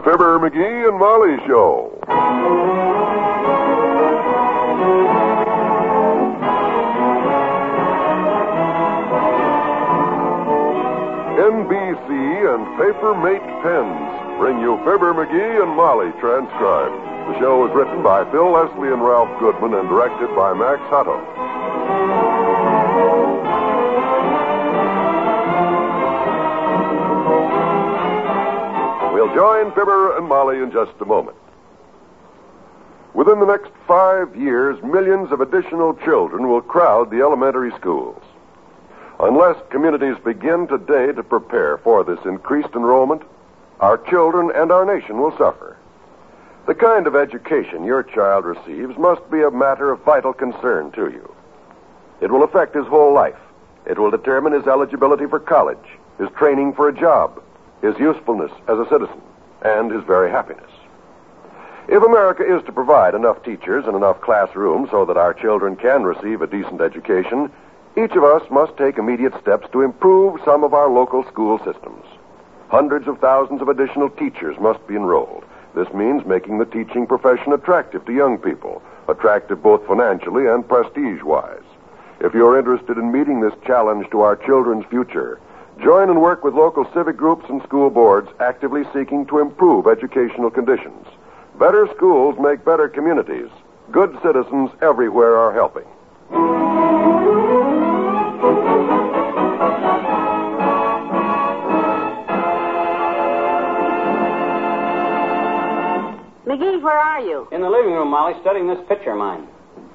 Fibber, McGee, and Molly Show. NBC and Papermate Pens bring you Fibber, McGee, and Molly transcribed. The show was written by Phil Leslie and Ralph Goodman and directed by Max Hutto. We'll join Fibber and Molly in just a moment. Within the next 5 years, millions of additional children will crowd the elementary schools. Unless communities begin today to prepare for this increased enrollment, our children and our nation will suffer. The kind of education your child receives must be a matter of vital concern to you. It will affect his whole life. It will determine his eligibility for college, his training for a job, his usefulness as a citizen, and his very happiness. If America is to provide enough teachers and enough classrooms so that our children can receive a decent education, each of us must take immediate steps to improve some of our local school systems. Hundreds of thousands of additional teachers must be enrolled. This means making the teaching profession attractive to young people, attractive both financially and prestige-wise. If you're interested in meeting this challenge to our children's future, join and work with local civic groups and school boards actively seeking to improve educational conditions. Better schools make better communities. Good citizens everywhere are helping. McGee, where are you? In the living room, Molly, studying this picture of mine.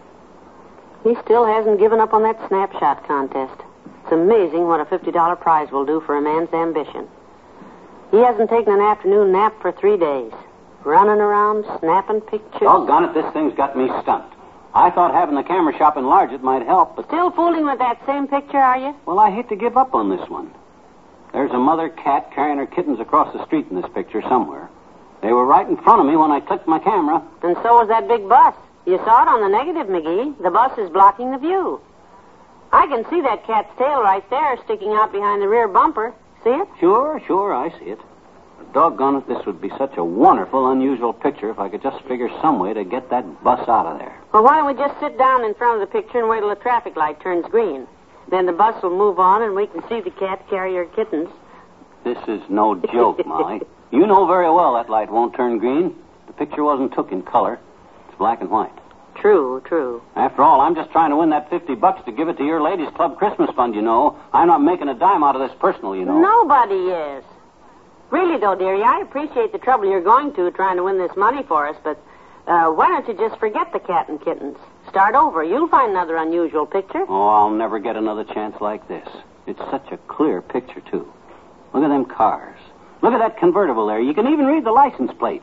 He still hasn't given up on that snapshot contest. It's amazing what a $50 prize will do for a man's ambition. He hasn't taken an afternoon nap for 3 days. Running around, snapping pictures. Doggone it, this thing's got me stumped. I thought having the camera shop enlarge it might help, but... Still fooling with that same picture, are you? Well, I hate to give up on this one. There's a mother cat carrying her kittens across the street in this picture somewhere. They were right in front of me when I clicked my camera. And so was that big bus. You saw it on the negative, McGee. The bus is blocking the view. I can see that cat's tail right there sticking out behind the rear bumper. See it? Sure, I see it. But doggone it, this would be such a wonderful, unusual picture if I could just figure some way to get that bus out of there. Well, why don't we just sit down in front of the picture and wait till the traffic light turns green? Then the bus will move on and we can see the cat carry her kittens. This is no joke, Molly. You know very well that light won't turn green. The picture wasn't took in color. It's black and white. True. After all, I'm just trying to win that $50 to give it to your ladies' club Christmas fund, you know. I'm not making a dime out of this personal, you know. Nobody is. Really, though, dearie, I appreciate the trouble you're going to trying to win this money for us, but why don't you just forget the cat and kittens? Start over. You'll find another unusual picture. Oh, I'll never get another chance like this. It's such a clear picture, too. Look at them cars. Look at that convertible there. You can even read the license plate.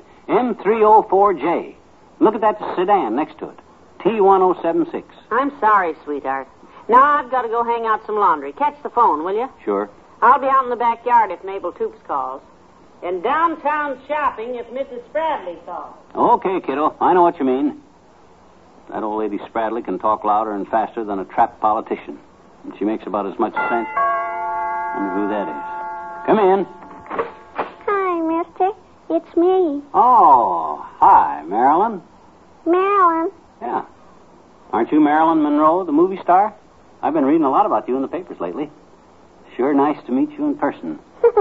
M304J. Look at that sedan next to it. T1076. I'm sorry, sweetheart. Now I've got to go hang out some laundry. Catch the phone, will you? Sure. I'll be out in the backyard if Mabel Toops calls. And downtown shopping if Mrs. Spradley calls. Okay, kiddo. I know what you mean. That old lady Spradley can talk louder and faster than a trapped politician. And she makes about as much sense. I wonder who that is. Come in. Hi, mister. It's me. Oh, hi, Marilyn. Marilyn. Yeah. Aren't you Marilyn Monroe, the movie star? I've been reading a lot about you in the papers lately. Sure nice to meet you in person.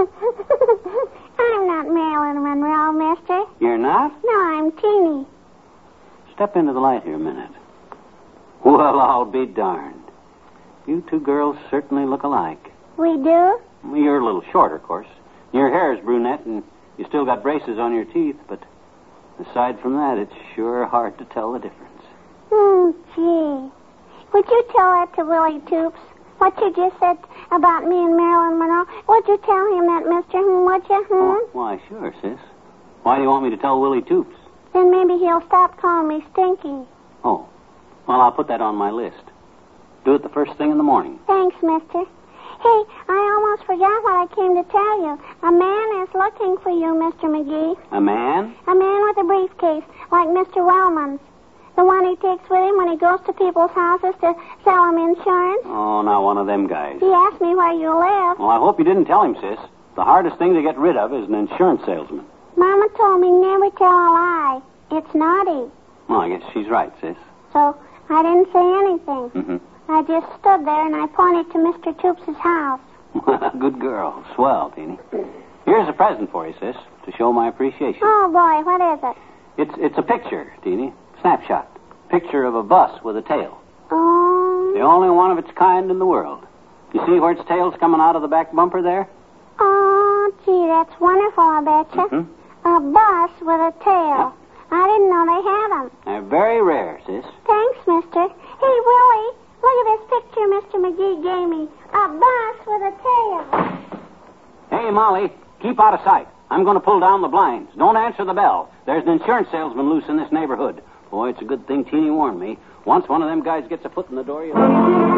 I'm not Marilyn Monroe, mister. You're not? No, I'm Teeny. Step into the light here a minute. Well, I'll be darned. You two girls certainly look alike. We do? Well, you're a little shorter, of course. Your hair is brunette, and you still got braces on your teeth, but aside from that, it's sure hard to tell the difference. Gee. Would you tell that to Willie Toops? What you just said about me and Marilyn Monroe? Would you tell him that, mister? Would you? Oh, why, sure, sis. Why do you want me to tell Willie Toops? Then maybe he'll stop calling me Stinky. Oh. Well, I'll put that on my list. Do it the first thing in the morning. Thanks, mister. Hey, I almost forgot what I came to tell you. A man is looking for you, Mr. McGee. A man? A man with a briefcase, like Mr. Wellman's. The one he takes with him when he goes to people's houses to sell them insurance. Oh, now one of them guys. He asked me where you live. Well, I hope you didn't tell him, sis. The hardest thing to get rid of is an insurance salesman. Mama told me never tell a lie. It's naughty. Well, I guess she's right, sis. So I didn't say anything. Mm-hmm. I just stood there and I pointed to Mr. Toops' house. Good girl. Swell, Teeny. Here's a present for you, sis, to show my appreciation. Oh, boy, what is it? It's a picture, Teeny. Snapshot. Picture of a bus with a tail. Oh, The only one of its kind in the world. You see where its tail's coming out of the back bumper there? oh, gee, that's wonderful, I betcha. Mm-hmm. A bus with a tail. I didn't know they had them. They're very rare, sis. Thanks, mister. Hey, Willie, look at this picture Mr. McGee gave me. A bus with a tail. Hey, Molly, keep out of sight. I'm going to pull down the blinds. Don't answer the bell. There's an insurance salesman loose in this neighborhood. Boy, it's a good thing Teeny warned me. Once one of them guys gets a foot in the door, you'll...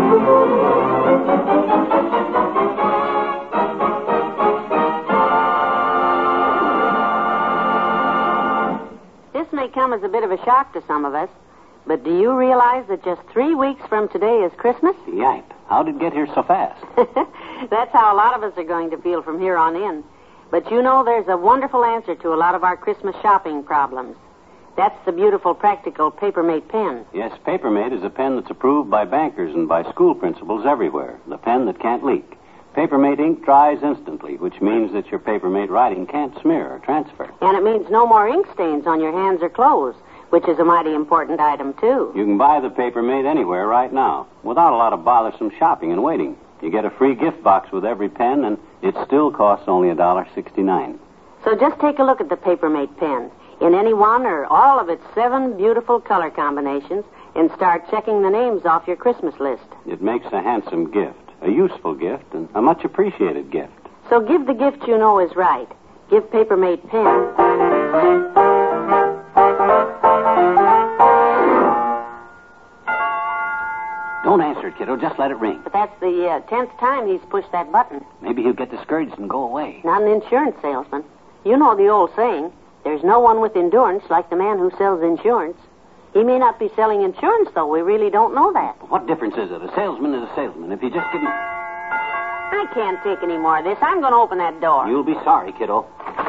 This may come as a bit of a shock to some of us, but do you realize that just 3 weeks from today is Christmas? Yipe. How'd it get here so fast? That's how a lot of us are going to feel from here on in. But you know, there's a wonderful answer to a lot of our Christmas shopping problems. That's the beautiful, practical Papermate pen. Yes, Papermate is a pen that's approved by bankers and by school principals everywhere. The pen that can't leak. Papermate ink dries instantly, which means that your Papermate writing can't smear or transfer. And it means no more ink stains on your hands or clothes, which is a mighty important item, too. You can buy the Papermate anywhere right now, without a lot of bothersome shopping and waiting. You get a free gift box with every pen, and it still costs only $1.69. So just take a look at the Papermate pen in any one or all of its 7 beautiful color combinations and start checking the names off your Christmas list. It makes a handsome gift, a useful gift, and a much appreciated gift. So give the gift you know is right. Give Papermate pen. Don't answer it, kiddo. Just let it ring. But that's the 10th time he's pushed that button. Maybe he'll get discouraged and go away. Not an insurance salesman. You know the old saying, there's no one with endurance like the man who sells insurance. He may not be selling insurance, though. We really don't know that. What difference is it? A salesman is a salesman. If you just give me... I can't take any more of this. I'm going to open that door. You'll be sorry, kiddo.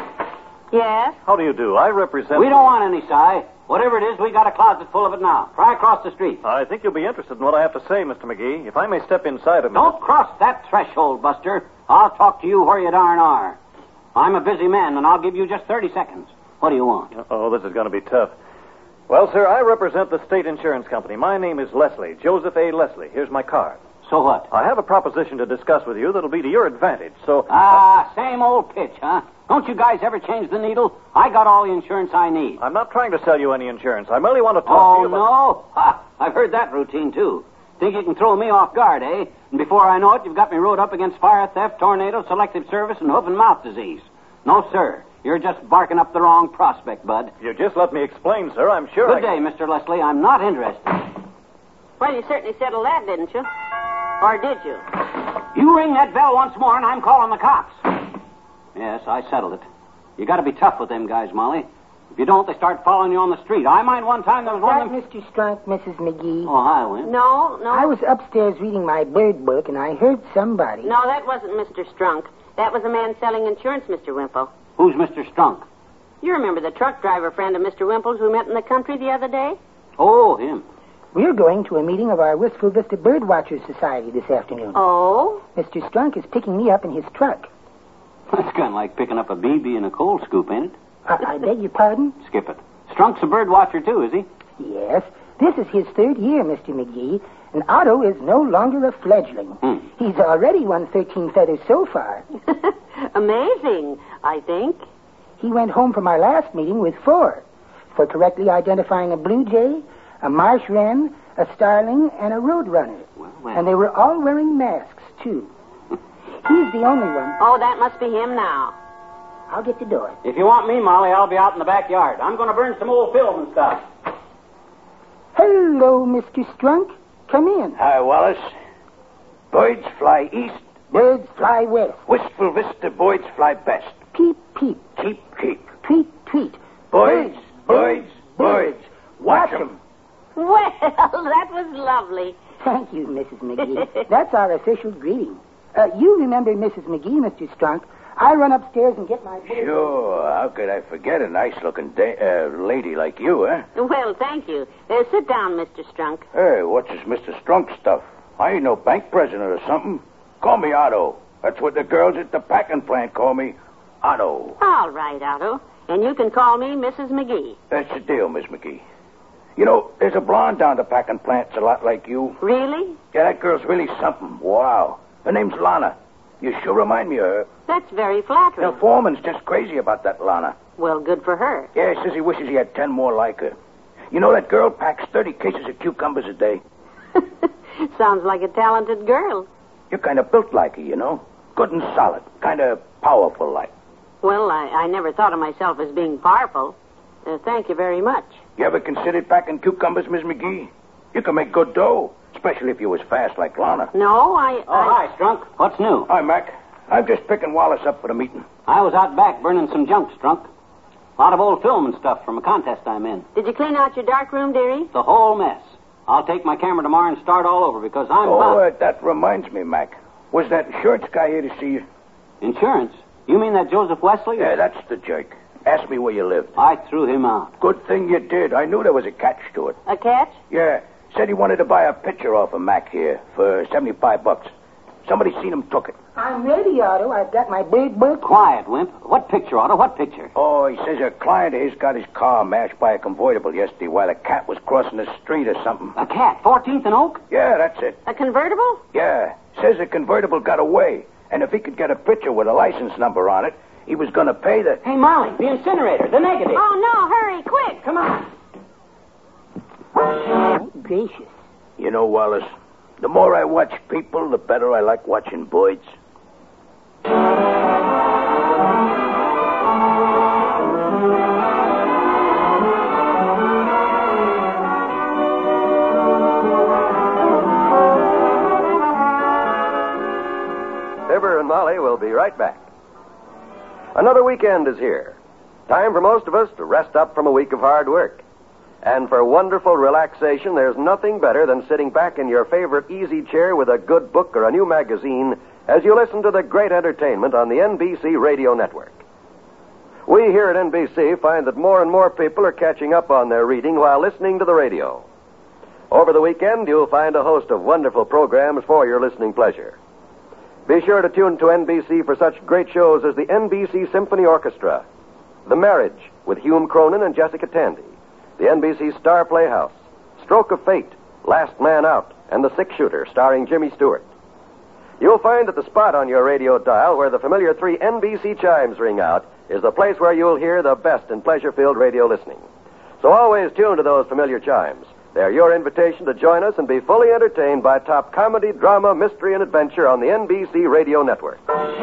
Yes? How do you do? I represent... We don't want any, Si. Whatever it is, we got a closet full of it now. Try across the street. I think you'll be interested in what I have to say, Mr. McGee. If I may step inside a minute... Don't cross that threshold, Buster. I'll talk to you where you darn are. I'm a busy man, and I'll give you just 30 seconds. What do you want? Oh, this is going to be tough. Well, sir, I represent the state insurance company. My name is Leslie, Joseph A. Leslie. Here's my card. So what? I have a proposition to discuss with you that'll be to your advantage, so... Same old pitch, huh? Don't you guys ever change the needle? I got all the insurance I need. I'm not trying to sell you any insurance. I merely want to talk to you about... Oh, no? Ha! I've heard that routine, too. Think you can throw me off guard, eh? And before I know it, you've got me rode up against fire, theft, tornado, selective service, and hoof and mouth disease. No, sir. You're just barking up the wrong prospect, bud. You just let me explain, sir. I'm sure Good day, Mr. Leslie. I'm not interested. Well, you certainly settled that, didn't you? Or did you? You ring that bell once more, and I'm calling the cops. Yes, I settled it. You got to be tough with them guys, Molly. If you don't, they start following you on the street. I mind one time there was one of them... Mr. Strunk, Mrs. McGee. Oh, hi, Win. No. I was upstairs reading my bird book, and I heard somebody. No, that wasn't Mr. Strunk. That was a man selling insurance, Mr. Wimple. Who's Mr. Strunk? You remember the truck driver friend of Mr. Wimple's we met in the country the other day? Oh, him. We're going to a meeting of our Wistful Vista Birdwatchers Society this afternoon. Oh? Mr. Strunk is picking me up in his truck. That's kind of like picking up a BB in a coal scoop, ain't it? I beg your pardon? Skip it. Strunk's a bird watcher, too, is he? Yes. This is his 3rd year, Mr. McGee, and Otto is no longer a fledgling. He's already won 13 feathers so far. Amazing, I think. He went home from our last meeting with 4 for correctly identifying a blue jay, a marsh wren, a starling, and a roadrunner. Well. And they were all wearing masks, too. He's the only one. Oh, that must be him now. I'll get the door. If you want me, Molly, I'll be out in the backyard. I'm going to burn some old film and stuff. Hello, Mr. Strunk. Come in. Hi, Wallace. Birds fly east. Birds fly west. Wistful Vista birds fly best. Peep, peep. Keep, keep. Tweet, tweet. Birds, birds, birds. Watch 'em. Well, that was lovely. Thank you, Mrs. McGee. That's our official greeting. You remember Mrs. McGee, Mr. Strunk. I'll run upstairs and get my... Sure. How could I forget a nice-looking lady like you, eh? Well, thank you. Sit down, Mr. Strunk. Hey, what's this Mr. Strunk stuff? I ain't no bank president or something. Call me Otto. That's what the girls at the packing plant call me. Otto. All right, Otto. And you can call me Mrs. McGee. That's the deal, Miss McGee. You know, there's a blonde down the packing plant's a lot like you. Really? Yeah, that girl's really something. Wow. Her name's Lana. You sure remind me of her. That's very flattering. The foreman's just crazy about that Lana. Well, good for her. Yeah, he says he wishes he had 10 more like her. You know, that girl packs 30 cases of cucumbers a day. Sounds like a talented girl. You're kind of built like her, you know. Good and solid. Kind of powerful like. Well, I never thought of myself as being powerful. Thank you very much. You ever considered packing cucumbers, Miss McGee? You can make good dough, especially if you was fast like Lana. No, Hi, Strunk. What's new? Hi, Mac. I'm just picking Wallace up for the meeting. I was out back burning some junk, Strunk. A lot of old film and stuff from a contest I'm in. Did you clean out your dark room, dearie? The whole mess. I'll take my camera tomorrow and start all over because I'm... That reminds me, Mac. Was that insurance guy here to see you? Insurance? You mean that Joseph Wesley? Yeah, that's the jerk. Asked me where you lived. I threw him out. Good thing you did. I knew there was a catch to it. A catch? Yeah. Said he wanted to buy a picture off of Mac here for $75. Somebody seen him took it. I'm ready, Otto. I've got my big book. Quiet, Wimp. What picture, Otto? What picture? Oh, he says a client of his got his car mashed by a convertible yesterday while a cat was crossing the street or something. A cat? 14th and Oak? Yeah, that's it. A convertible? Yeah. Says the convertible got away. And if he could get a picture with a license number on it, he was going to pay the... Hey, Molly, the incinerator, the negative. Oh, no, hurry, quick. Come on. Oh, gracious. You know, Wallace, the more I watch people, the better I like watching birds. Fibber and Molly will be right back. Another weekend is here. Time for most of us to rest up from a week of hard work. And for wonderful relaxation, there's nothing better than sitting back in your favorite easy chair with a good book or a new magazine as you listen to the great entertainment on the NBC radio network. We here at NBC find that more and more people are catching up on their reading while listening to the radio. Over the weekend, you'll find a host of wonderful programs for your listening pleasure. Be sure to tune to NBC for such great shows as the NBC Symphony Orchestra, The Marriage with Hume Cronin and Jessica Tandy, the NBC Star Playhouse, Stroke of Fate, Last Man Out, and The Six Shooter, starring Jimmy Stewart. You'll find that the spot on your radio dial where the familiar 3 NBC chimes ring out is the place where you'll hear the best in pleasure-filled radio listening. So always tune to those familiar chimes. They're your invitation to join us and be fully entertained by top comedy, drama, mystery, and adventure on the NBC radio network.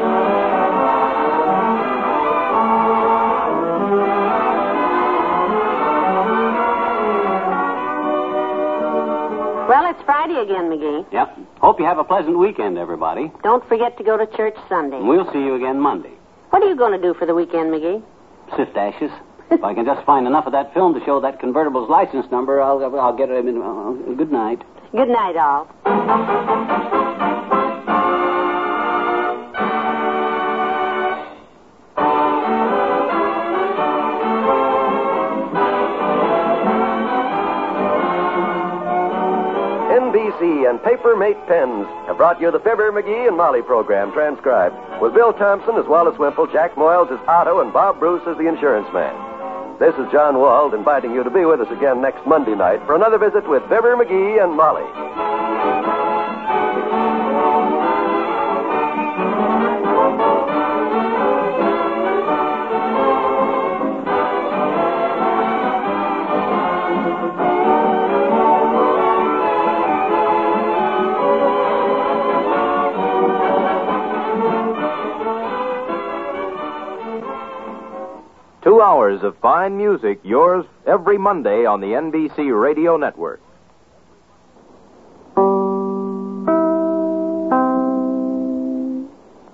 Well, it's Friday again, McGee. Yep. Hope you have a pleasant weekend, everybody. Don't forget to go to church Sunday. We'll see you again Monday. What are you going to do for the weekend, McGee? Sift ashes. If I can just find enough of that film to show that convertible's license number, I'll get it in. Good night. Good night, all. NBC and Paper Mate Pens have brought you the Fibber, McGee, and Molly program transcribed with Bill Thompson as Wallace Wimple, Jack Moyles as Otto, and Bob Bruce as the insurance man. This is John Wald inviting you to be with us again next Monday night for another visit with Fibber, McGee, and Molly. Two hours of fine music, yours every Monday on the NBC Radio Network.